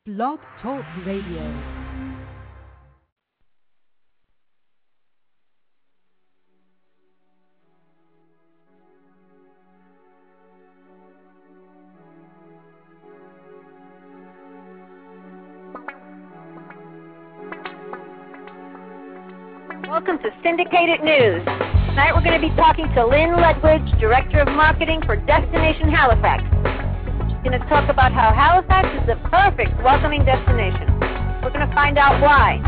Blog Talk Radio. Welcome to Syndicated News. Tonight we're going to be talking to Lynn Ledwidge, Director of Marketing for Destination Halifax. She's going to talk about how Halifax is the perfect welcoming destination. We're going to find out why.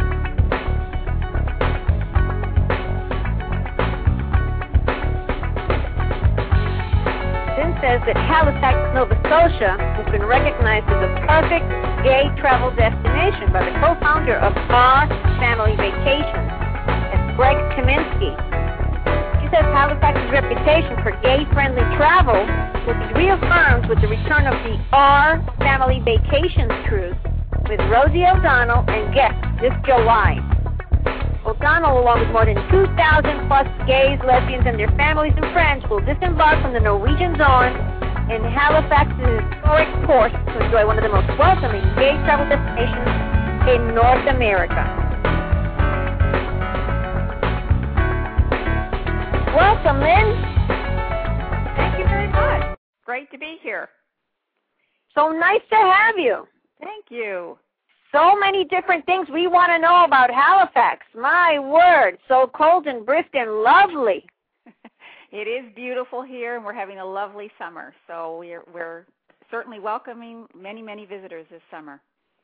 Lynn says that Halifax, Nova Scotia has been recognized as a perfect gay travel destination by the co-founder of Our Family Vacations, Greg Kaminsky. She says Halifax's reputation for gay-friendly travel will be reaffirmed with the return of the Our Family Vacations cruise with Rosie O'Donnell and guests this July. O'Donnell, along with more than 2,000 plus gays, lesbians, and their families and friends, will disembark from the Norwegian Zone in Halifax's historic port to enjoy one of the most welcoming gay travel destinations in North America. Welcome, Lynn. Thank you very much. Great to be here. So nice to have you. Thank you. So many different things we want to know about Halifax. My word, so cold and brisk and lovely. It is beautiful here, and we're having a lovely summer. So we're certainly welcoming many, many visitors this summer.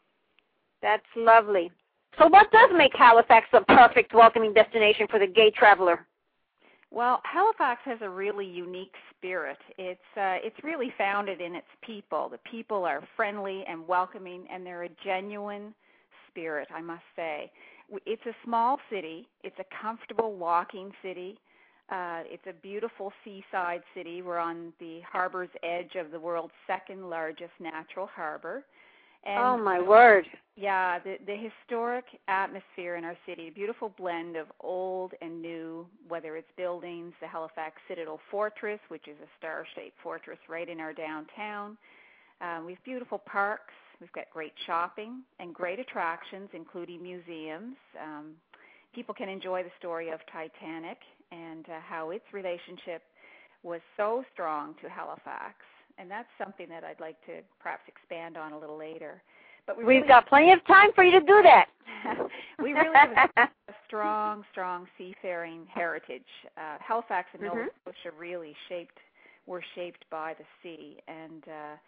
That's lovely. So what does make Halifax a perfect welcoming destination for the gay traveler? Well, Halifax has a really unique spirit. It's really founded in its people. The people are friendly and welcoming, and they're a genuine spirit, I must say. It's a small city. It's a comfortable walking city. It's a beautiful seaside city. We're on the harbor's edge of the world's second largest natural harbor. And, oh, my word. Yeah, the historic atmosphere in our city, a beautiful blend of old and new, whether it's buildings, the Halifax Citadel Fortress, which is a star-shaped fortress right in our downtown. We have beautiful parks. We've got great shopping and great attractions, including museums. People can enjoy the story of Titanic and how its relationship was so strong to Halifax. And that's something that I'd like to perhaps expand on a little later. But we've got plenty of time for you to do that. We really have a strong seafaring heritage. Halifax and Nova Scotia really were shaped by the sea, and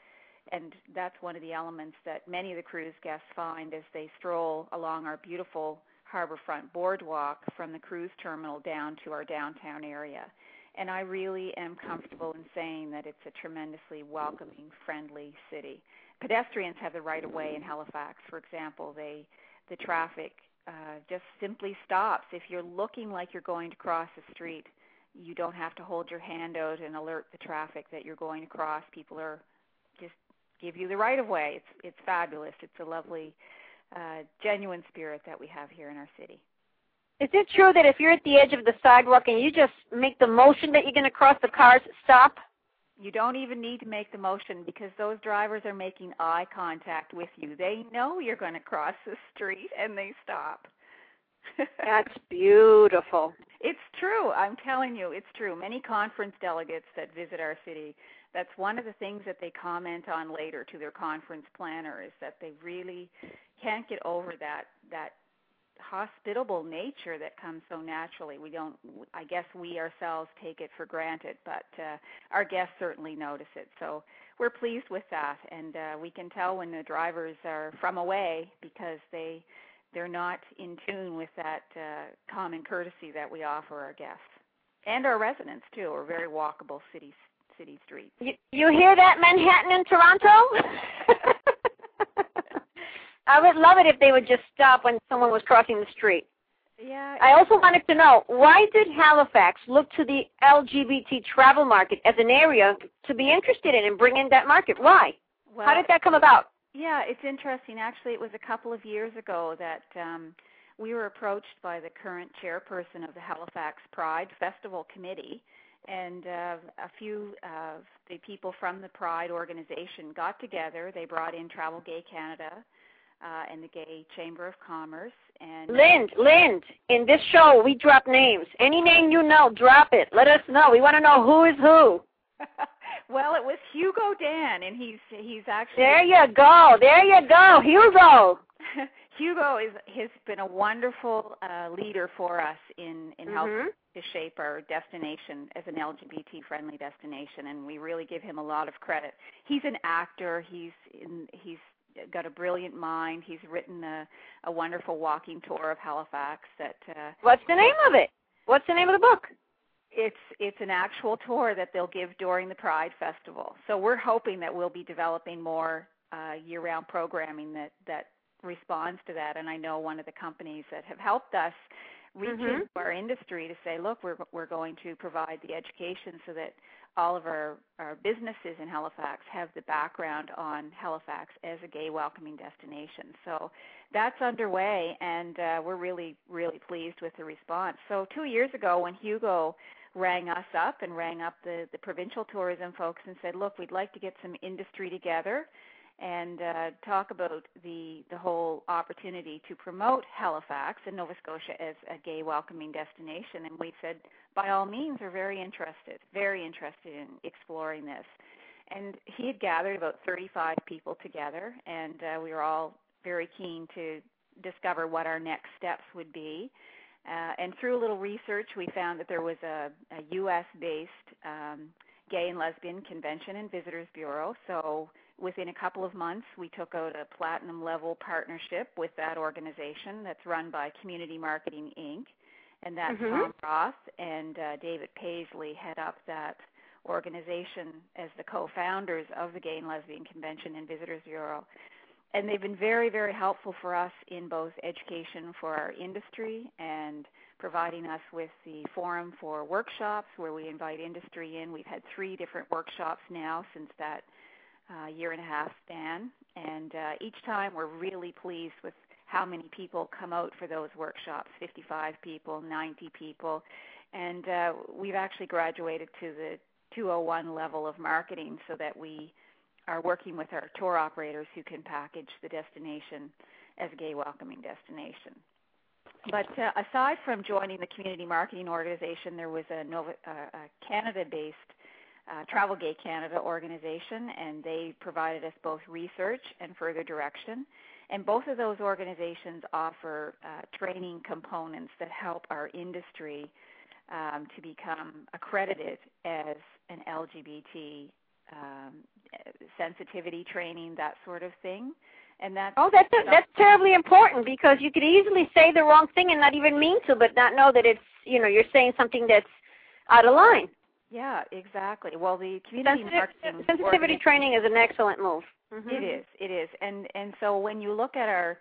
that's one of the elements that many of the cruise guests find as they stroll along our beautiful harborfront boardwalk from the cruise terminal down to our downtown area. And I really am comfortable in saying that it's a tremendously welcoming, friendly city. Pedestrians have the right of way in Halifax. For example, the traffic just simply stops. If you're looking like you're going to cross the street, you don't have to hold your hand out and alert the traffic that you're going to cross. People are just give you the right of way. It's fabulous. It's a lovely, genuine spirit that we have here in our city. Is it true that if you're at the edge of the sidewalk and you just make the motion that you're going to cross, the cars stop? You don't even need to make the motion because those drivers are making eye contact with you. They know you're going to cross the street, and they stop. That's beautiful. It's true. I'm telling you, it's true. Many conference delegates that visit our city, that's one of the things that they comment on later to their conference planner is that they really can't get over that hospitable nature that comes so naturally. I guess we ourselves take it for granted, but our guests certainly notice it. So we're pleased with that, and we can tell when the drivers are from away because they're not in tune with that common courtesy that we offer our guests. And our residents, too, are very walkable city streets. You hear that, Manhattan and Toronto? I would love it if they would just stop when someone was crossing the street. Yeah. I also wanted to know, why did Halifax look to the LGBT travel market as an area to be interested in and bring in that market? Why? Well, how did that come about? Yeah, it's interesting. Actually, it was a couple of years ago that we were approached by the current chairperson of the Halifax Pride Festival Committee, and a few of the people from the Pride organization got together. They brought in Travel Gay Canada, and the Gay Chamber of Commerce. And Lind, in this show, we drop names. Any name you know, drop it. Let us know. We want to know who is who. Well, it was Hugo Dan, and he's actually... There you go, Hugo. Hugo has been a wonderful leader for us in helping to shape our destination as an LGBT-friendly destination, and we really give him a lot of credit. He's an actor. He's got a brilliant mind. He's written a wonderful walking tour of Halifax. What's the name of it? What's the name of the book? It's an actual tour that they'll give during the Pride Festival. So we're hoping that we'll be developing more year-round programming that responds to that. And I know one of the companies that have helped us reach into our industry to say, look, we're going to provide the education so that all of our businesses in Halifax have the background on Halifax as a gay welcoming destination. So that's underway, and we're really, really pleased with the response. So 2 years ago when Hugo rang us up and rang up the provincial tourism folks and said, look, we'd like to get some industry together and talk about the whole opportunity to promote Halifax and Nova Scotia as a gay welcoming destination. And we said, by all means, we're very interested in exploring this. And he had gathered about 35 people together, and we were all very keen to discover what our next steps would be. And through a little research, we found that there was a U.S.-based gay and lesbian convention and visitors bureau. So within a couple of months, we took out a platinum-level partnership with that organization that's run by Community Marketing, Inc., and that's Tom Roth and David Paisley head up that organization as the co-founders of the Gay and Lesbian Convention and Visitors Bureau. And they've been very, very helpful for us in both education for our industry and providing us with the forum for workshops where we invite industry in. We've had 3 different workshops now since that year-and-a-half span, and each time we're really pleased with how many people come out for those workshops, 55 people, 90 people, and we've actually graduated to the 201 level of marketing so that we are working with our tour operators who can package the destination as a gay welcoming destination. But aside from joining the Community Marketing Organization, there was a Canada-based Travel Gay Canada organization, and they provided us both research and further direction. And both of those organizations offer training components that help our industry to become accredited as an LGBT sensitivity training, that sort of thing. And that's terribly important, because you could easily say the wrong thing and not even mean to, but not know that it's, you're saying something that's out of line. Yeah, exactly. Well, the community marketing sensitivity training is an excellent move. It is, and so when you look at our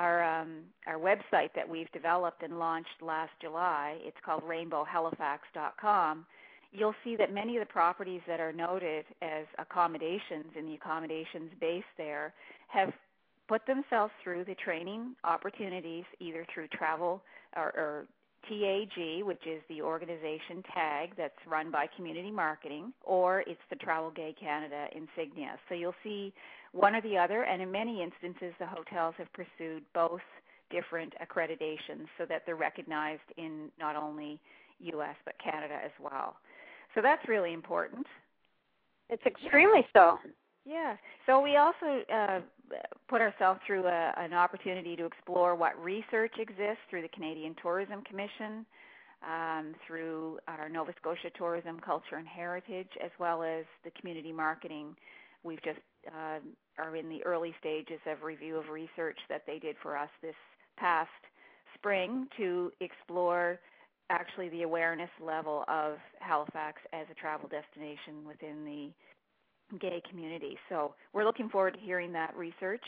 website that we've developed and launched last July, it's called rainbowhalifax.com. You'll see that many of the properties that are noted as accommodations in the accommodations base there have put themselves through the training opportunities either through travel or TAG, which is the organization tag that's run by Community Marketing, or it's the Travel Gay Canada insignia. So you'll see one or the other, and in many instances the hotels have pursued both different accreditations so that they're recognized in not only U.S. but Canada as well. So that's really important. It's extremely so. Yeah. So we also put ourselves through an opportunity to explore what research exists through the Canadian Tourism Commission, through our Nova Scotia Tourism, Culture and Heritage, as well as the community marketing. We've just are in the early stages of review of research that they did for us this past spring to explore actually the awareness level of Halifax as a travel destination within the gay community. So we're looking forward to hearing that research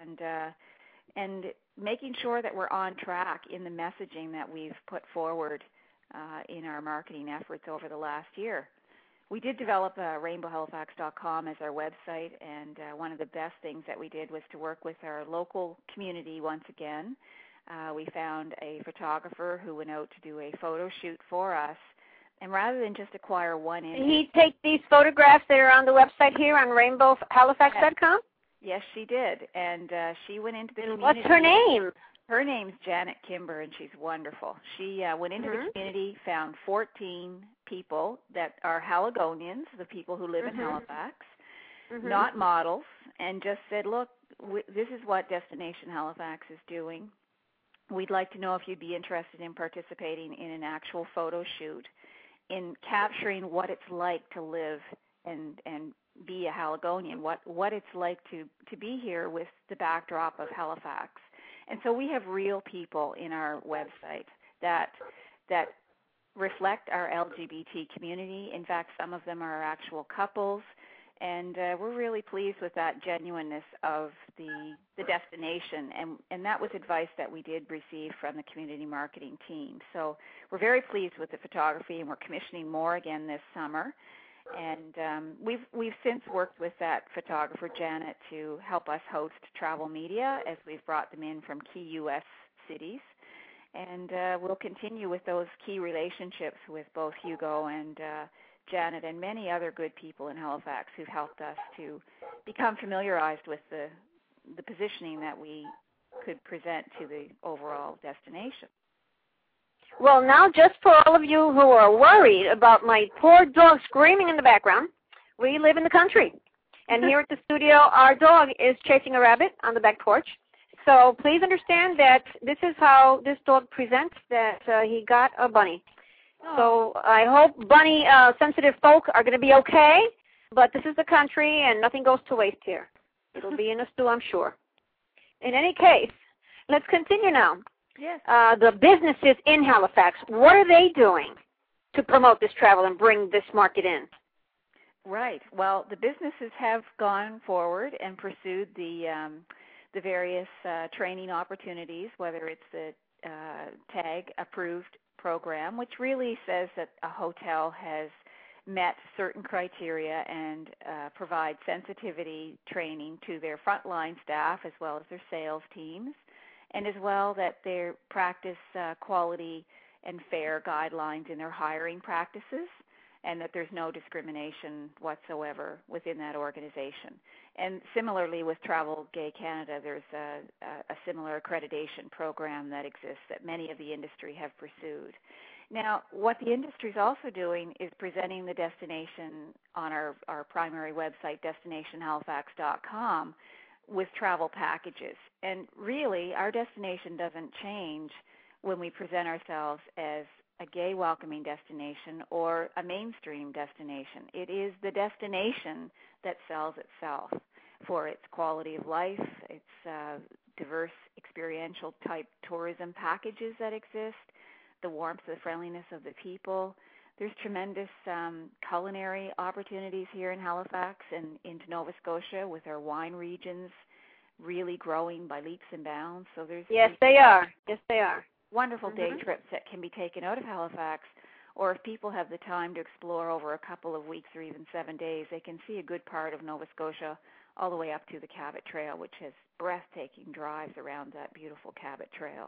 and making sure that we're on track in the messaging that we've put forward in our marketing efforts over the last year. We did develop rainbowhalifax.com as our website, and one of the best things that we did was to work with our local community once again. We found a photographer who went out to do a photo shoot for us, and rather than just acquire one image... Did he take these photographs that are on the website here on rainbowhalifax.com? Yes, she did. And she went into the community. What's her name? Her name's Janet Kimber, and she's wonderful. She went into the community, found 14 people that are Haligonians, the people who live in Halifax, not models, and just said, look, this is what Destination Halifax is doing. We'd like to know if you'd be interested in participating in an actual photo shoot in capturing what it's like to live and be a Haligonian, what it's like to be here with the backdrop of Halifax. And so we have real people in our website that reflect our LGBT community. In fact, some of them are actual couples, and we're really pleased with that genuineness of the destination. And that was advice that we did receive from the community marketing team. So we're very pleased with the photography, and we're commissioning more again this summer. And we've since worked with that photographer, Janet, to help us host travel media as we've brought them in from key U.S. cities. And we'll continue with those key relationships with both Hugo and Janet and many other good people in Halifax who've helped us to become familiarized with the positioning that we could present to the overall destination. Well, now, just for all of you who are worried about my poor dog screaming in the background, we live in the country. And here at the studio, our dog is chasing a rabbit on the back porch. So please understand that this is how this dog presents that he got a bunny. So I hope bunny-sensitive folk are going to be okay, but this is the country, and nothing goes to waste here. It'll be in a stew, I'm sure. In any case, let's continue now. Yes. The businesses in Halifax, what are they doing to promote this travel and bring this market in? Right. Well, the businesses have gone forward and pursued the various training opportunities, whether it's the TAG-approved program, which really says that a hotel has met certain criteria and provide sensitivity training to their frontline staff as well as their sales teams, and as well that they practice quality and fair guidelines in their hiring practices, and that there's no discrimination whatsoever within that organization. And similarly with Travel Gay Canada, there's a similar accreditation program that exists that many of the industry have pursued. Now, what the industry is also doing is presenting the destination on our primary website, destinationhalifax.com, with travel packages. And really, our destination doesn't change when we present ourselves as a gay welcoming destination or a mainstream destination. It is the destination that sells itself for its quality of life, its diverse experiential type tourism packages that exist, the warmth, the friendliness of the people. There's tremendous culinary opportunities here in Halifax and into Nova Scotia with our wine regions really growing by leaps and bounds. So there's Yes, they are. Yes, they are. Wonderful day trips that can be taken out of Halifax, or if people have the time to explore over a couple of weeks or even 7 days, they can see a good part of Nova Scotia all the way up to the Cabot Trail, which has breathtaking drives around that beautiful Cabot Trail.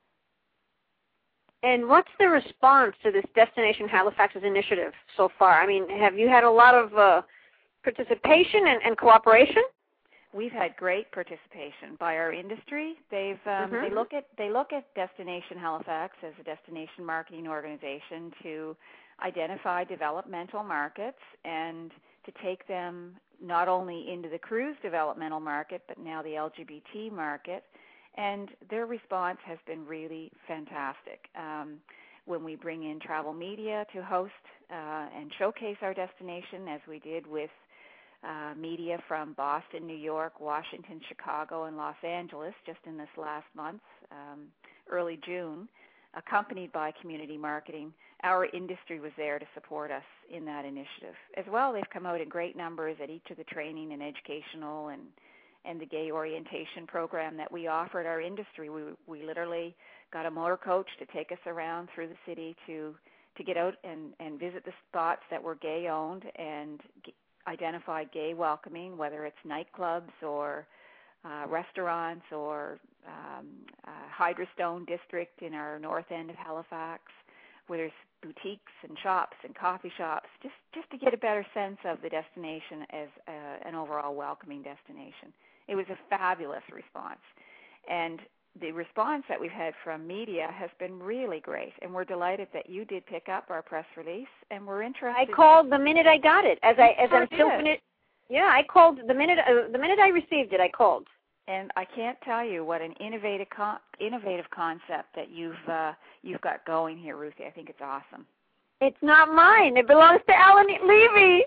And what's the response to this Destination Halifax's initiative so far? I mean, have you had a lot of participation and cooperation? We've had great participation by our industry. They look at Destination Halifax as a destination marketing organization to identify developmental markets and to take them not only into the cruise developmental market, but now the LGBT market. And their response has been really fantastic. When we bring in travel media to host and showcase our destination, as we did with media from Boston, New York, Washington, Chicago, and Los Angeles just in this last month, early June, accompanied by community marketing, our industry was there to support us in that initiative. As well, they've come out in great numbers at each of the training and educational and the gay orientation program that we offer at our industry. We literally got a motor coach to take us around through the city to get out and visit the spots that were gay-owned and identify gay welcoming, whether it's nightclubs or restaurants or Hydrostone District in our north end of Halifax, where there's boutiques and shops and coffee shops, just to get a better sense of the destination as an overall welcoming destination. It was a fabulous response. And the response that we've had from media has been really great, and we're delighted that you did pick up our press release, and we're interested. I called the minute I got it. As I'm filming it. Yeah, I called the minute I received it. I called. And I can't tell you what an innovative concept that you've got going here, Ruthie. I think it's awesome. It's not mine. It belongs to Alan Levy.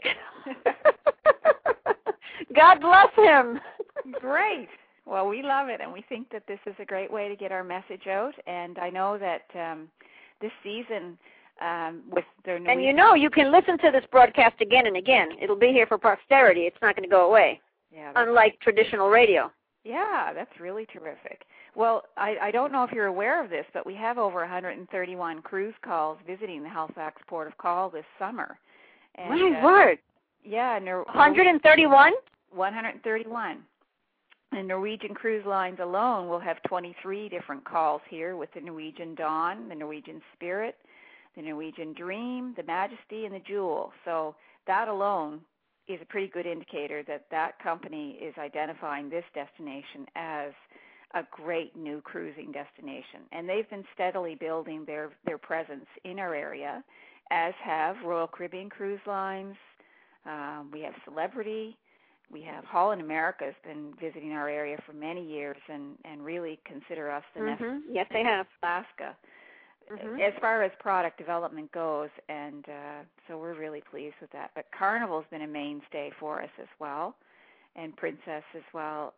God bless him. Great. Well, we love it, and we think that this is a great way to get our message out. And I know that this season with their new... And you can listen to this broadcast again and again. It'll be here for posterity. It's not going to go away, unlike traditional radio. Yeah, that's really terrific. Well, I don't know if you're aware of this, but we have over 131 cruise calls visiting the Halifax Port of Call this summer. And, my word. Yeah. 131? 131. And Norwegian Cruise Lines alone will have 23 different calls here with the Norwegian Dawn, the Norwegian Spirit, the Norwegian Dream, the Majesty, and the Jewel. So that alone is a pretty good indicator that company is identifying this destination as a great new cruising destination. And they've been steadily building their presence in our area, as have Royal Caribbean Cruise Lines. We have Celebrity. We have Holland America has been visiting our area for many years and really consider us the next. Yes, they have. Alaska. As far as product development goes, and so we're really pleased with that. But Carnival's been a mainstay for us as well, and Princess as well,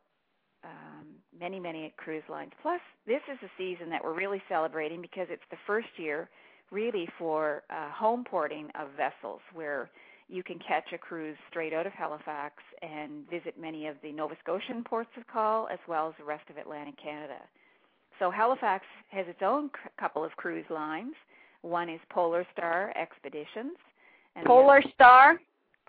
many cruise lines. Plus, this is a season that we're really celebrating because it's the first year really for home porting of vessels where you can catch a cruise straight out of Halifax and visit many of the Nova Scotian ports of call as well as the rest of Atlantic Canada. So Halifax has its own couple of cruise lines. One is Polar Star Expeditions. And Polar Star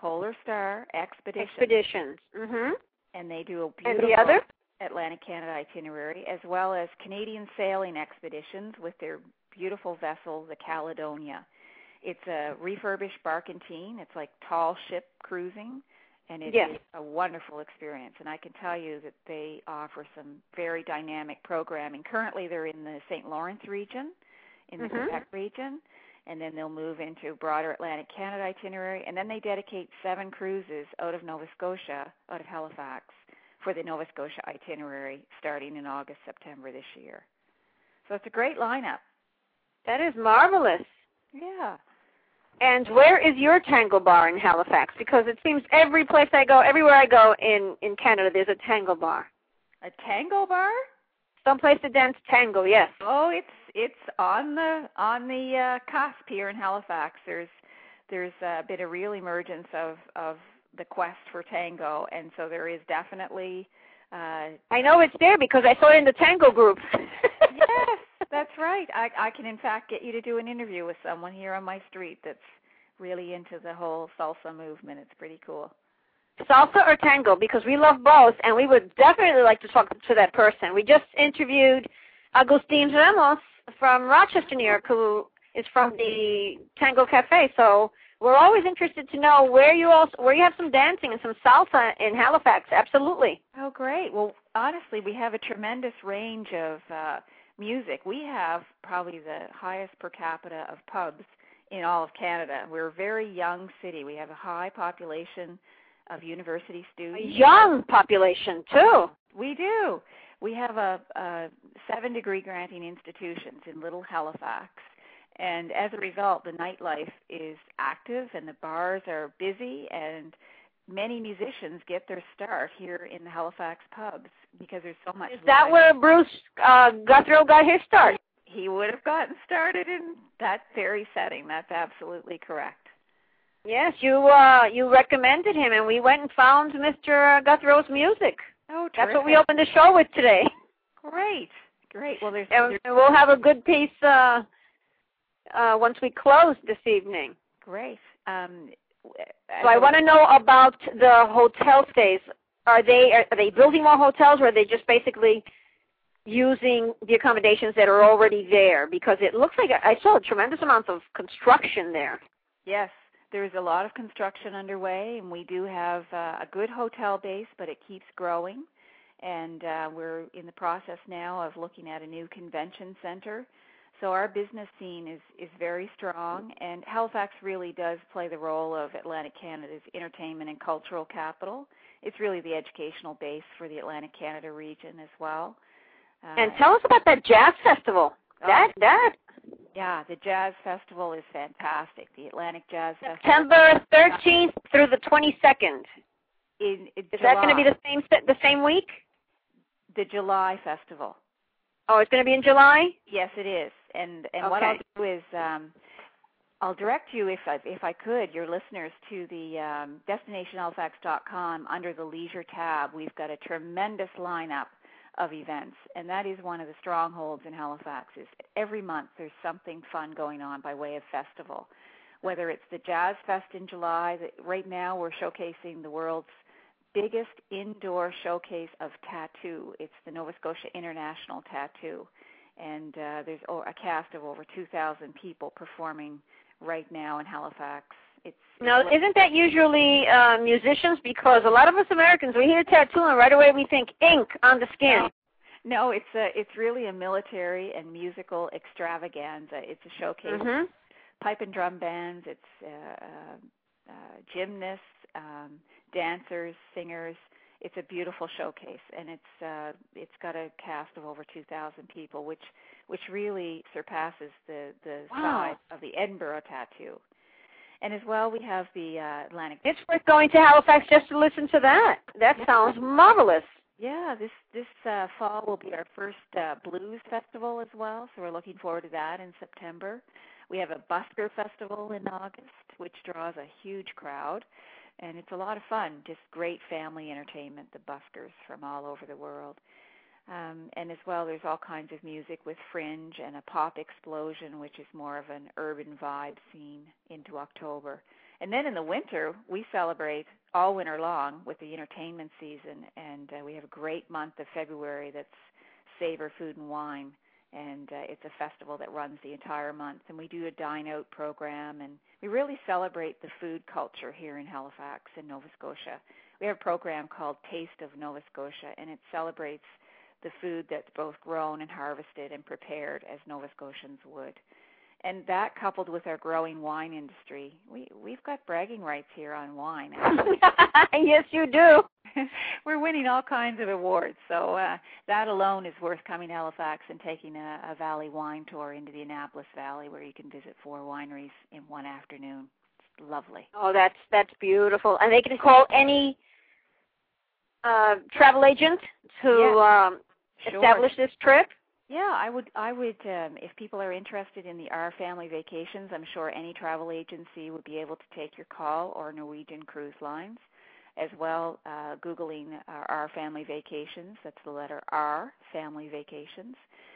Expeditions. Mm-hmm. And they do a beautiful Atlantic Canada itinerary, as well as Canadian Sailing Expeditions with their beautiful vessel, the Caledonia. It's a refurbished barkentine. It's like tall ship cruising, and it is a wonderful experience. And I can tell you that they offer some very dynamic programming. Currently, they're in the St. Lawrence region, in the Quebec region, and then they'll move into broader Atlantic Canada itinerary. And then they dedicate 7 cruises out of Nova Scotia, out of Halifax, for the Nova Scotia itinerary starting in August, September this year. So it's a great lineup. That is marvelous. Yeah. And where is your tango bar in Halifax? Because it seems everywhere I go in Canada, there's a tango bar. A tango bar? Someplace to dance tango, yes. Oh, it's on the cusp here in Halifax. There's been a real emergence of the quest for tango, and so there is definitely. I know it's there because I saw it in the tango group. Yes, that's right. I can in fact get you to do an interview with someone here on my street that's really into the whole salsa movement. It's pretty cool. Salsa or tango? Because we love both, and we would definitely like to talk to that person. We just interviewed Agustin Ramos from Rochester, New York, who is from the Tango Cafe. So we're always interested to know where you have some dancing and some salsa in Halifax. Absolutely. Oh, great. Well, honestly, we have a tremendous range of music. We have probably the highest per capita of pubs in all of Canada. We're a very young city. We have a high population of university students. A young population, too. We do. We have a 7-degree granting institutions in Little Halifax. And as a result, the nightlife is active and the bars are busy, and many musicians get their start here in the Halifax pubs because there's so much. Is that where Bruce Guthrie got his start? He would have gotten started in that very setting. That's absolutely correct. Yes, you recommended him, and we went and found Mr. Guthrie's music. Oh, terrific. That's what we opened the show with today. Great. Well, and we'll have a good piece once we close this evening. Great. So I want to know about the hotel stays. Are they building more hotels, or are they just basically using the accommodations that are already there? Because it looks like I saw a tremendous amount of construction there. Yes, there's a lot of construction underway, and we do have a good hotel base, but it keeps growing. and we're in the process now of looking at a new convention center. So our business scene is very strong, and Halifax really does play the role of Atlantic Canada's entertainment and cultural capital. It's really the educational base for the Atlantic Canada region as well. And tell us about that jazz festival. Yeah, the Jazz Festival is fantastic. The Atlantic Jazz Festival. September 13th through the 22nd. Is that going to be the same week? The July Festival. Oh, it's going to be in July? Yes, it is. And okay. What I'll do is I'll direct you, if I could, your listeners, to the destinationhalifax.com under the Leisure tab. We've got a tremendous lineup of events, and that is one of the strongholds in Halifax. Is every month there's something fun going on by way of festival, whether it's the Jazz Fest in July. Right now we're showcasing the world's biggest indoor showcase of tattoo. It's the Nova Scotia International Tattoo, and there's a cast of over 2,000 people performing right now in Halifax. Now, isn't that usually musicians? Because a lot of us Americans, we hear tattoo and right away we think ink on the skin. No, it's really a military and musical extravaganza. It's a showcase. Mm-hmm. Pipe and drum bands. It's gymnasts, dancers, singers. It's a beautiful showcase, and it's got a cast of over 2,000 people, which really surpasses the size of the Edinburgh Tattoo. And as well, we have the Atlantic. It's worth going to Halifax just to listen to that. That sounds marvelous. Yeah, this fall will be our first blues festival as well, so we're looking forward to that in September. We have a busker festival in August, which draws a huge crowd, and it's a lot of fun, just great family entertainment, the buskers from all over the world. And as well, there's all kinds of music with Fringe and a pop explosion, which is more of an urban vibe scene into October. And then in the winter, we celebrate all winter long with the entertainment season, and we have a great month of February that's Savor Food and Wine, and it's a festival that runs the entire month. And we do a dine-out program, and we really celebrate the food culture here in Halifax and Nova Scotia. We have a program called Taste of Nova Scotia, and it celebrates the food that's both grown and harvested and prepared as Nova Scotians would. And that, coupled with our growing wine industry, we've got bragging rights here on wine. Yes, you do. We're winning all kinds of awards. So that alone is worth coming to Halifax and taking a valley wine tour into the Annapolis Valley, where you can visit 4 wineries in one afternoon. It's lovely. Oh, that's beautiful. And they can call any travel agent to establish this trip? Yeah, I would. If people are interested in the Our Family Vacations, I'm sure any travel agency would be able to take your call, or Norwegian Cruise Lines, as well. Googling Our Family Vacations. That's the letter R, Family Vacations.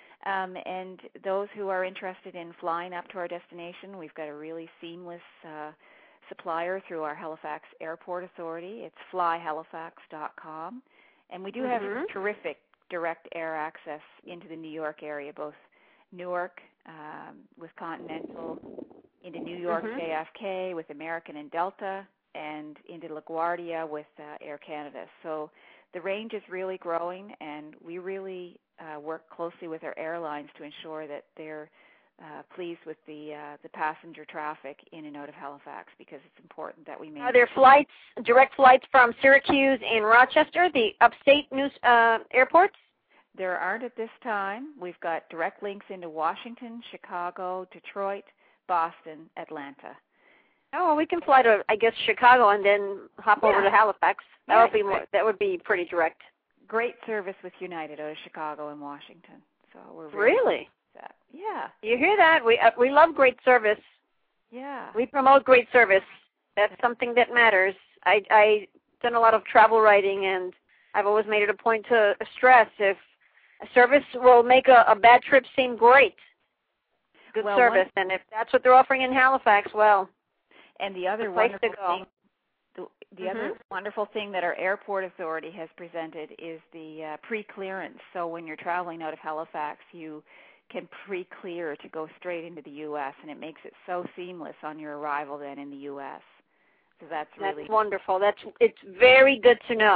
And those who are interested in flying up to our destination, we've got a really seamless supplier through our Halifax Airport Authority. It's flyhalifax.com, and we do have terrific direct air access into the New York area, both Newark with Continental, into New York JFK with American and Delta, and into LaGuardia with Air Canada. So the range is really growing, and we really work closely with our airlines to ensure that they're pleased with the passenger traffic in and out of Halifax, because it's important that we make. Are there direct flights from Syracuse and Rochester, the upstate airports? There aren't at this time. We've got direct links into Washington, Chicago, Detroit, Boston, Atlanta. Oh, we can fly to, I guess, Chicago and then hop over to Halifax. That would be pretty direct. Great service with United out of Chicago and Washington. So we're really. That. Yeah. You hear that? We love great service. Yeah. We promote great service. That's something that matters. I've done a lot of travel writing, and I've always made it a point to stress if service will make a bad trip seem great. Good service, and if that's what they're offering in Halifax, well, and the other wonderful thing, the other wonderful thing that our airport authority has presented is the pre-clearance. So when you're traveling out of Halifax, you can pre-clear to go straight into the U.S., and it makes it so seamless on your arrival then in the U.S. So that's wonderful. It's very good to know.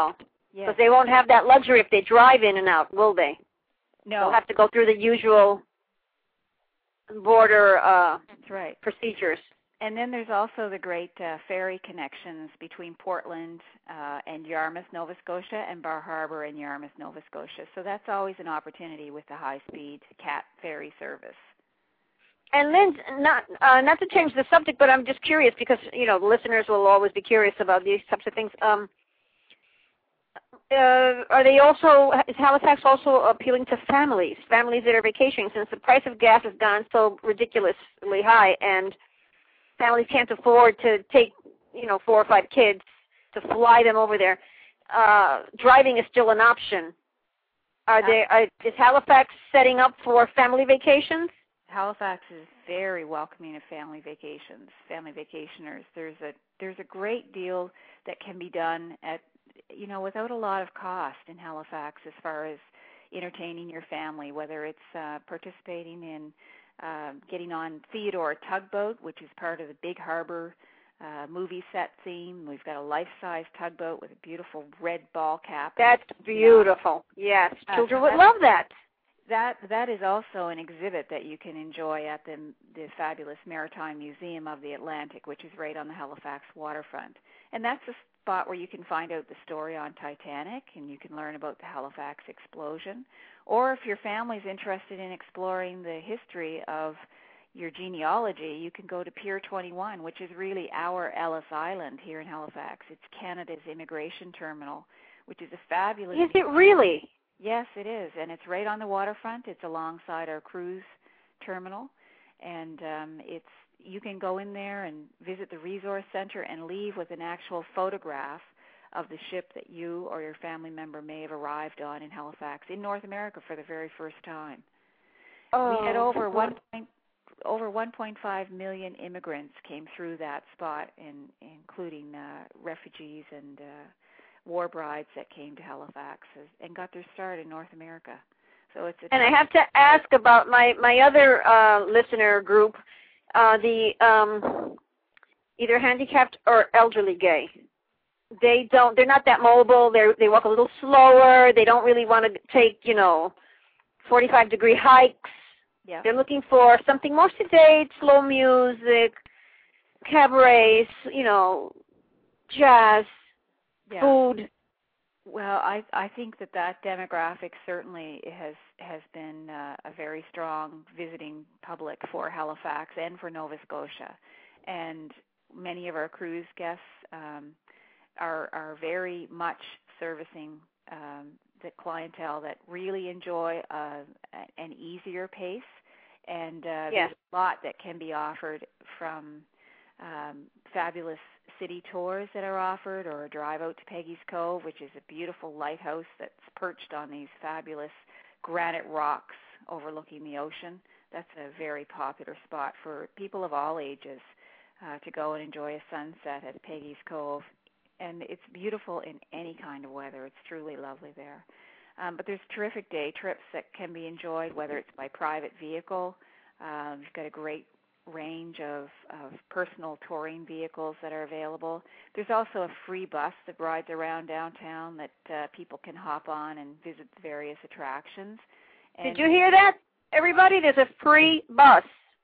Yes. Because they won't have that luxury if they drive in and out, will they? No. They'll have to go through the usual border That's right. procedures. And then there's also the great ferry connections between Portland and Yarmouth, Nova Scotia, and Bar Harbor and Yarmouth, Nova Scotia. So that's always an opportunity with the high-speed CAT ferry service. And Lynn, not to change the subject, but I'm just curious because, the listeners will always be curious about these types of things. Is Halifax also appealing to families that are vacationing, since the price of gas has gone so ridiculously high and families can't afford to take, 4 or 5 kids to fly them over there. Driving is still an option. Is Halifax setting up for family vacations? Halifax is very welcoming of family vacations, family vacationers. There's a great deal that can be done at, without a lot of cost in Halifax as far as entertaining your family, whether it's participating in getting on Theodore Tugboat, which is part of the Big Harbor movie set theme. We've got a life-size tugboat with a beautiful red ball cap. That's beautiful. Yes, children would love that. That is also an exhibit that you can enjoy at the fabulous Maritime Museum of the Atlantic, which is right on the Halifax waterfront. And that's a spot where you can find out the story on Titanic, and you can learn about the Halifax explosion. Or if your family's interested in exploring the history of your genealogy, you can go to Pier 21, which is really our Ellis Island here in Halifax. It's Canada's immigration terminal, which is a fabulous... Is it really? Yes, it is, and it's right on the waterfront. It's alongside our cruise terminal, and you can go in there and visit the resource center and leave with an actual photograph of the ship that you or your family member may have arrived on in Halifax, in North America for the very first time. Oh, we had over 1.5 million immigrants came through that spot, including refugees and war brides that came to Halifax and got their start in North America. So and I have to ask about my other listener group, the either handicapped or elderly gay. They're not that mobile. They walk a little slower. They don't really want to take 45-degree hikes. Yeah. They're looking for something more sedate, slow music, cabarets, jazz. Yeah. Food. Well, I think that demographic certainly has been a very strong visiting public for Halifax and for Nova Scotia, and many of our cruise guests are very much servicing the clientele that really enjoy an easier pace, and there's a lot that can be offered from fabulous city tours that are offered, or a drive out to Peggy's Cove, which is a beautiful lighthouse that's perched on these fabulous granite rocks overlooking the ocean. That's a very popular spot for people of all ages to go and enjoy a sunset at Peggy's Cove. And it's beautiful in any kind of weather. It's truly lovely there. But there's terrific day trips that can be enjoyed, whether it's by private vehicle. You've got a great range of personal touring vehicles that are available. There's also a free bus that rides around downtown that people can hop on and visit the various attractions. And did you hear that, everybody? There's a free bus.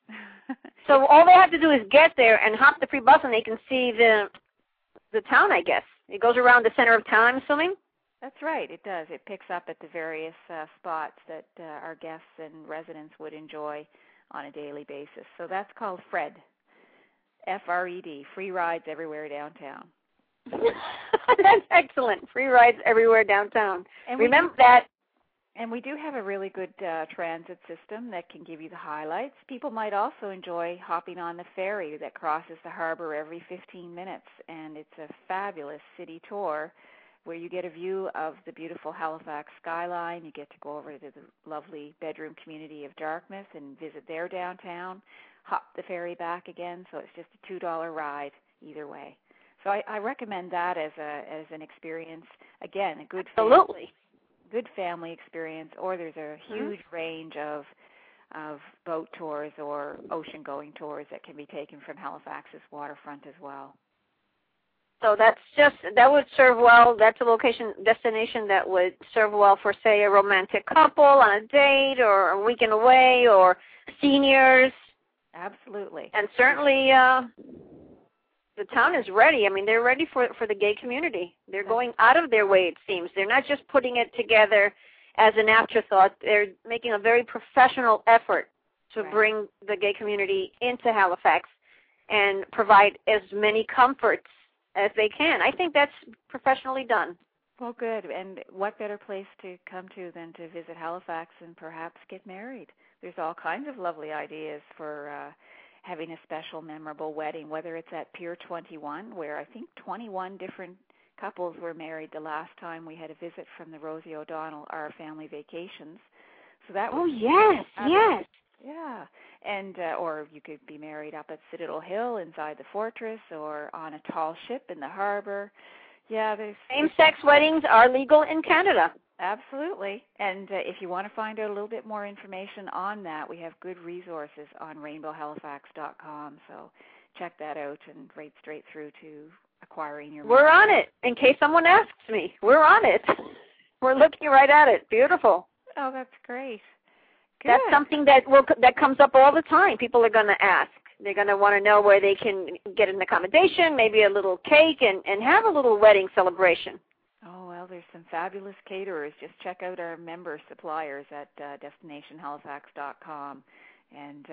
So all they have to do is get there and hop the free bus, and they can see the town, I guess. It goes around the center of town, I'm assuming? That's right, it does. It picks up at the various spots that our guests and residents would enjoy on a daily basis. So that's called FRED, F-R-E-D, Free Rides Everywhere Downtown. That's excellent. Free rides everywhere downtown. And remember that. And we do have a really good transit system that can give you the highlights. People might also enjoy hopping on the ferry that crosses the harbor every 15 minutes, and it's a fabulous city tour where you get a view of the beautiful Halifax skyline. You get to go over to the lovely bedroom community of Dartmouth and visit their downtown, hop the ferry back again, so it's just a $2 ride either way. So I recommend that as an experience. Again, a good family experience, or there's a huge range of boat tours or ocean-going tours that can be taken from Halifax's waterfront as well. So that would serve well. That's a destination that would serve well for, say, a romantic couple on a date or a weekend away or seniors. Absolutely. And certainly the town is ready. I mean, they're ready for the gay community. They're going out of their way, it seems. They're not just putting it together as an afterthought. They're making a very professional effort to bring the gay community into Halifax and provide as many comforts as they can. I think that's professionally done. Well, good. And what better place to come to than to visit Halifax and perhaps get married? There's all kinds of lovely ideas for having a special, memorable wedding, whether it's at Pier 21, where I think 21 different couples were married the last time we had a visit from the Rosie O'Donnell Our Family Vacations. So that was yes. Yeah, and or you could be married up at Citadel Hill inside the fortress, or on a tall ship in the harbor. Yeah, same-sex weddings are legal in Canada. Absolutely, and if you want to find out a little bit more information on that, we have good resources on rainbowhalifax.com. So check that out and right straight through to acquiring your. We're on it. In case someone asks me, we're on it. We're looking right at it. Beautiful. Oh, that's great. Good. That's something that comes up all the time. People are going to ask. They're going to want to know where they can get an accommodation, maybe a little cake, and have a little wedding celebration. Oh, well, there's some fabulous caterers. Just check out our member suppliers at destinationhalifax.com, and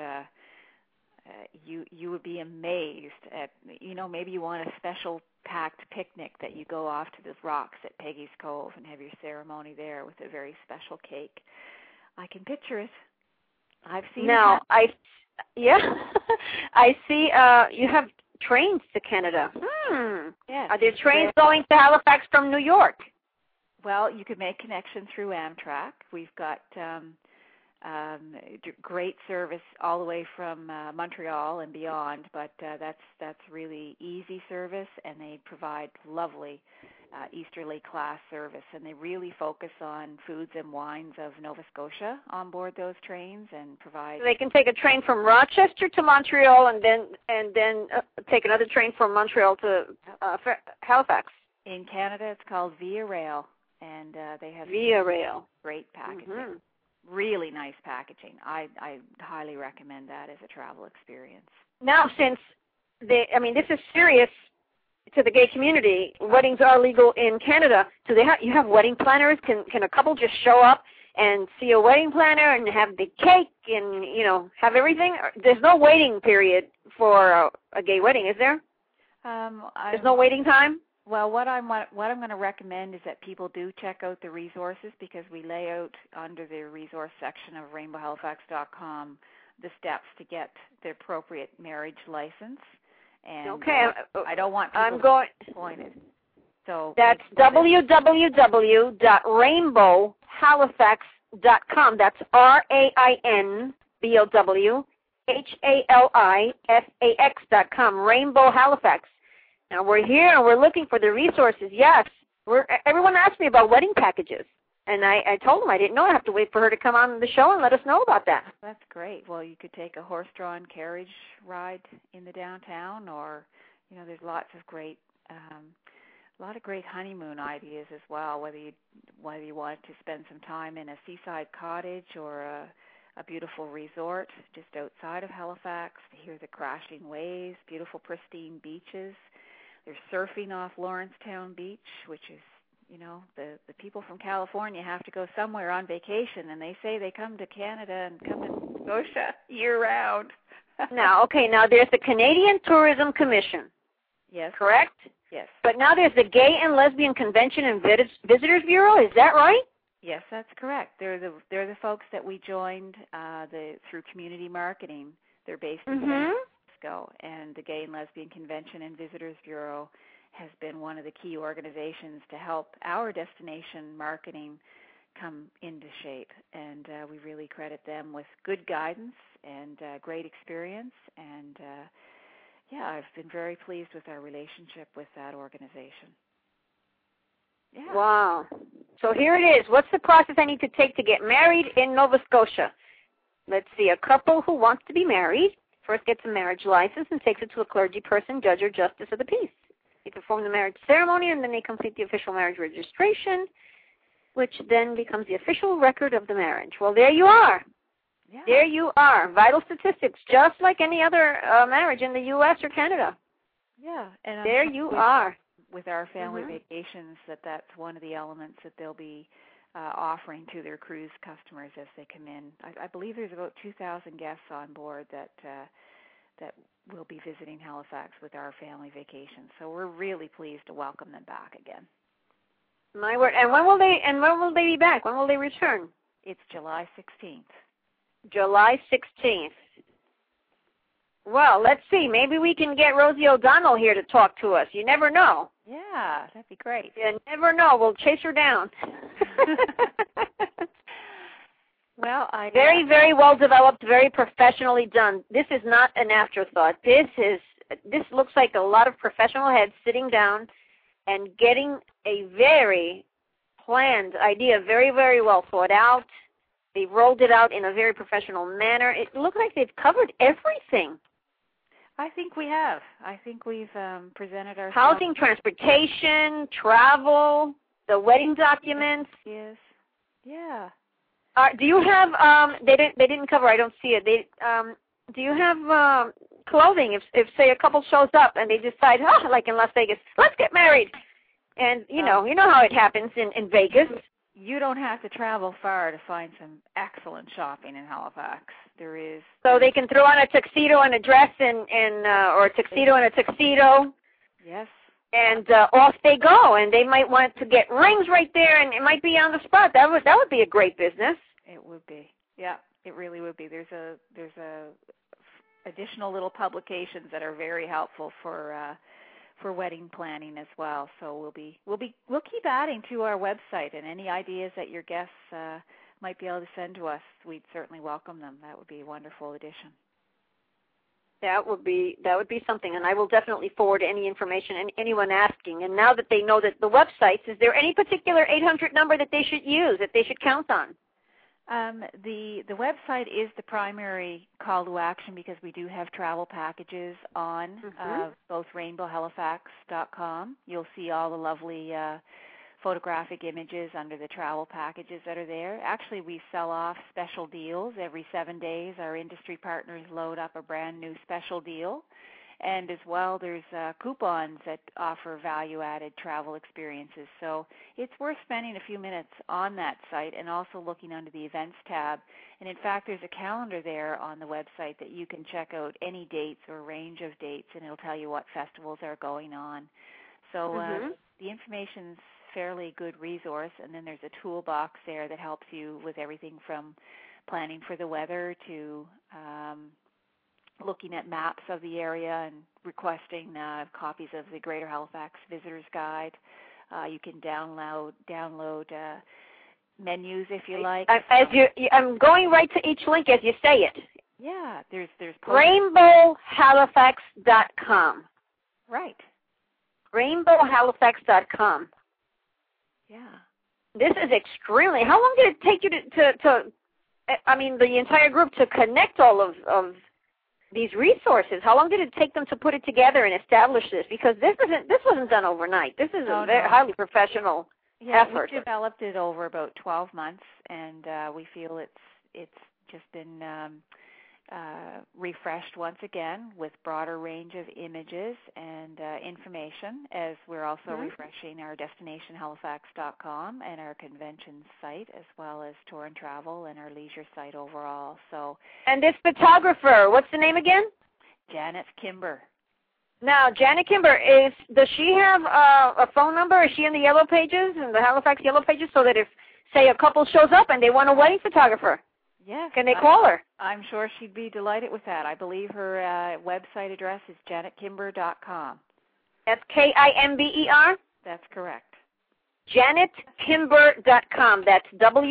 you would be amazed at, maybe you want a special packed picnic that you go off to the rocks at Peggy's Cove and have your ceremony there with a very special cake. I can picture it. I've seen it. I see you have trains to Canada. Yes. Are there trains going to Halifax from New York? Well, you could make connection through Amtrak. We've got great service all the way from Montreal and beyond, but that's really easy service, and they provide lovely Easterly class service, and they really focus on foods and wines of Nova Scotia on board those trains and provide. So they can take a train from Rochester to Montreal and then take another train from Montreal to Halifax. In Canada, it's called Via Rail, and they have Via Rail. Great packaging, really nice packaging. I highly recommend that as a travel experience. Now, since this is serious to the gay community, weddings are legal in Canada. So you have wedding planners? Can a couple just show up and see a wedding planner and have the cake and have everything? There's no waiting period for a gay wedding, is there? There's no waiting time? Well, what I'm going to recommend is that people do check out the resources, because we lay out under the resource section of rainbowhalifax.com the steps to get the appropriate marriage license. And I don't want people to be disappointed. So that's www.rainbowhalifax.com. That's RAINBOWHALIFAX.com. Rainbow Halifax. Now we're here and we're looking for the resources. Yes, everyone asked me about wedding packages, and I told them I didn't know. I have to wait for her to come on the show and let us know about that. That's great. Well, you could take a horse-drawn carriage ride in the downtown, or there's lots of great, great honeymoon ideas as well. Whether you want to spend some time in a seaside cottage or a beautiful resort just outside of Halifax to hear the crashing waves, beautiful pristine beaches. There's surfing off Lawrencetown Beach, which is, the people from California have to go somewhere on vacation, and they say they come to Canada and come to Scotia year-round. Now there's the Canadian Tourism Commission. Yes. Correct? Yes. But now there's the Gay and Lesbian Convention and Visitors Bureau. Is that right? Yes, that's correct. They're the folks that we joined through community marketing. They're based in San Francisco, and the Gay and Lesbian Convention and Visitors Bureau has been one of the key organizations to help our destination marketing come into shape, and we really credit them with good guidance and great experience, and I've been very pleased with our relationship with that organization. Yeah. Wow. So here it is. What's the process I need to take to get married in Nova Scotia? Let's see. A couple who wants to be married first gets a marriage license and takes it to a clergy person, judge, or justice of the peace. They perform the marriage ceremony, and then they complete the official marriage registration, which then becomes the official record of the marriage. Well, there you are. Yeah. There you are. Vital statistics, just like any other marriage in the U.S. or Canada. Yeah. And there you are. With our family vacations, that's one of the elements that they'll be offering to their cruise customers as they come in. I believe there's about 2,000 guests on board that will be visiting Halifax with our family vacations. So we're really pleased to welcome them back again. My word! And when will they be back? When will they return? It's July 16th. July 16th. Well, let's see. Maybe we can get Rosie O'Donnell here to talk to us. You never know. Yeah, that'd be great. You never know. We'll chase her down. Well, very, very well developed, very professionally done. This is not an afterthought. This looks like a lot of professional heads sitting down and getting a very planned idea, very, very well thought out. They rolled it out in a very professional manner. It looks like they've covered everything. I think we have. I think we've presented ourselves. Housing, transportation, travel, the wedding documents. Yes. Yeah. Do you have? They didn't cover. I don't see it. Do you have clothing? If say a couple shows up and they decide, like in Las Vegas, let's get married, and you know how it happens in Vegas. You don't have to travel far to find some excellent shopping in Halifax. There is. So they can throw on a tuxedo and a dress or a tuxedo and a tuxedo. Yes. And off they go, and they might want to get rings right there, and it might be on the spot. That would be a great business. It would be. Yeah, it really would be. There's additional little publications that are very helpful for wedding planning as well. So we'll keep adding to our website, and any ideas that your guests might be able to send to us, we'd certainly welcome them. That would be a wonderful addition. That would be something, and I will definitely forward any information and anyone asking. And now that they know that the websites, is there any particular 800 number that they should use, that they should count on? The website is the primary call to action because we do have travel packages on both rainbowhalifax.com. You'll see all the lovely photographic images under the travel packages that are there. Actually, we sell off special deals every 7 days. Our industry partners load up a brand new special deal. And as well, there's coupons that offer value-added travel experiences. So it's worth spending a few minutes on that site and also looking under the events tab. And in fact, there's a calendar there on the website that you can check out any dates or range of dates, and it'll tell you what festivals are going on. So the information's fairly good resource, and then there's a toolbox there that helps you with everything from planning for the weather to looking at maps of the area and requesting copies of the Greater Halifax Visitor's Guide. You can download menus if you like. I'm going right to each link as you say it. Yeah, there's rainbowhalifax.com. Right. rainbowhalifax.com. Yeah. This is extremely. How long did it take you the entire group to connect all of these resources? How long did it take them to put it together and establish this? Because this wasn't done overnight. This is a very highly professional effort. We developed it over about 12 months, and we feel it's just been refreshed once again with broader range of images and information, as we're also refreshing our destinationhalifax.com and our convention site, as well as tour and travel and our leisure site overall. So, and this photographer, what's the name again? Janet Kimber. Now, Janet Kimber, does she have a phone number? Is she in the Yellow Pages, in the Halifax Yellow Pages, so that if, say, a couple shows up and they want a wedding photographer, yes, can they call her? I'm sure she'd be delighted with that. I believe her website address is janetkimber.com. That's Kimber? That's correct. JanetKimber.com. That's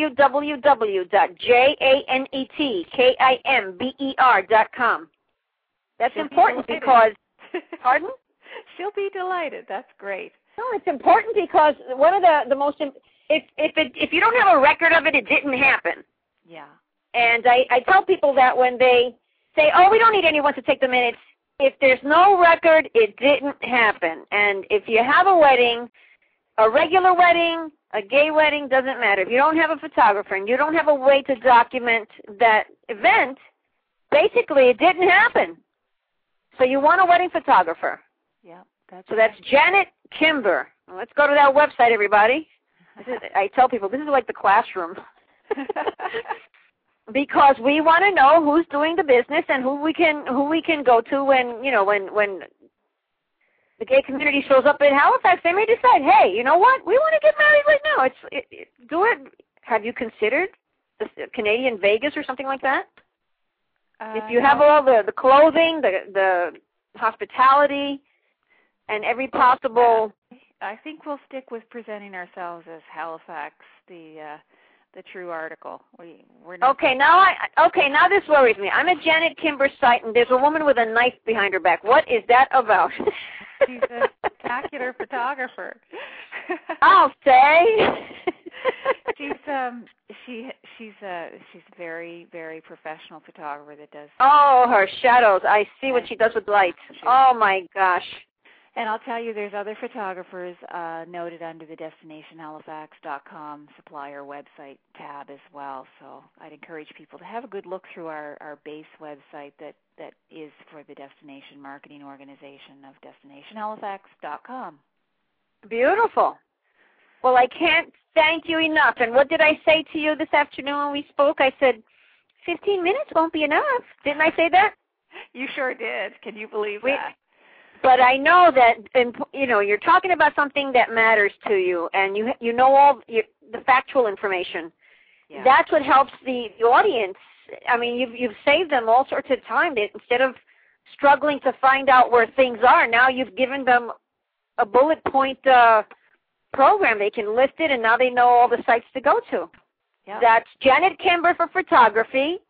www.janetkimber.com. That's important because, pardon? She'll be delighted. That's great. No, it's important because one of the most, if you don't have a record of it, it didn't happen. Yeah. And I tell people that when they say, we don't need anyone to take the minutes, if there's no record, it didn't happen. And if you have a wedding, a regular wedding, a gay wedding, doesn't matter. If you don't have a photographer and you don't have a way to document that event, basically it didn't happen. So you want a wedding photographer. Yeah, so that's Janet Kimber. Well, let's go to that website, everybody. I tell people this is like the classroom. Because we want to know who's doing the business and who we can go to when the gay community shows up in Halifax. They may decide, hey, you know what? We want to get married right now. Do it. Have you considered the Canadian Vegas or something like that? If you have all the clothing, the hospitality, and every possible. I think we'll stick with presenting ourselves as Halifax, the true article. We're not okay, now this worries me. I'm at Janet Kimber's site, and there's a woman with a knife behind her back. What is that about? She's a spectacular photographer. I'll say. She's a very, very professional photographer that does. Oh, her shadows! I see what she does with lights. Oh my gosh. And I'll tell you, there's other photographers noted under the DestinationHalifax.com supplier website tab as well. So I'd encourage people to have a good look through our base website that is for the Destination Marketing Organization of DestinationHalifax.com. Beautiful. Well, I can't thank you enough. And what did I say to you this afternoon when we spoke? I said, 15 minutes won't be enough. Didn't I say that? You sure did. Can you believe that? But I know that, you're talking about something that matters to you, and you know all the factual information. Yeah. That's what helps the audience. I mean, you've saved them all sorts of time. Instead of struggling to find out where things are, now you've given them a bullet point program. They can list it, and now they know all the sites to go to. Yep. That's Janet Kimber for photography,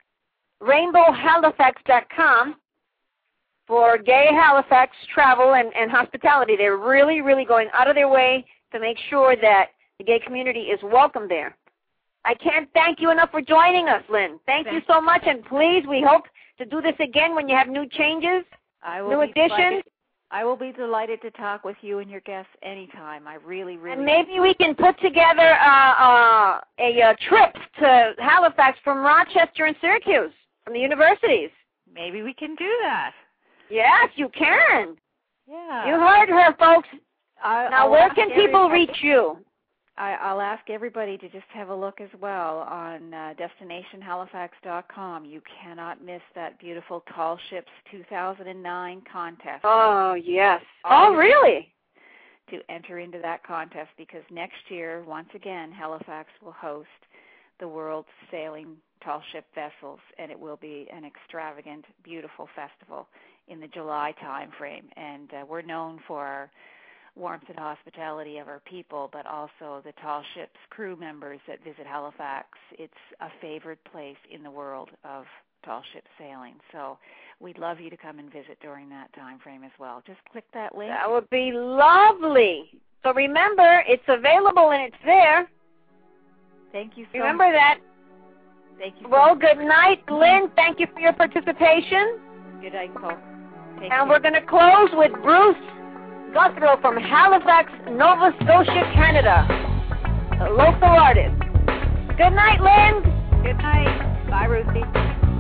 RainbowHalifax.com. for gay Halifax travel and hospitality. They're really, really going out of their way to make sure that the gay community is welcome there. I can't thank you enough for joining us, Lynn. Thank you so much, and please, we hope to do this again when you have new changes, new additions. I will be delighted to talk with you and your guests anytime. I really, really. And maybe we can put together a trip to Halifax from Rochester and Syracuse, from the universities. Maybe we can do that. Yes, you can. Yeah. You heard her, folks. Now, where can people reach you? I'll ask everybody to just have a look as well on DestinationHalifax.com. You cannot miss that beautiful Tall Ships 2009 contest. Oh, yes. Oh, really? To enter into that contest, because next year, once again, Halifax will host the world's sailing tall ship vessels, and it will be an extravagant, beautiful festival in the July time frame. And we're known for our warmth and hospitality of our people, but also the tall ships crew members that visit Halifax. It's a favorite place in the world of tall ship sailing. So we'd love you to come and visit during that time frame as well. Just click that link. That would be lovely. So remember, it's available and it's there. Thank you so Remember much. that. Thank you. Well, good night, Lynn. Thank you for your participation. Good night, folks. And we're going to close with Bruce Guthrow from Halifax, Nova Scotia, Canada, a local artist. Good night, Lynn. Good night. Bye, Ruthie.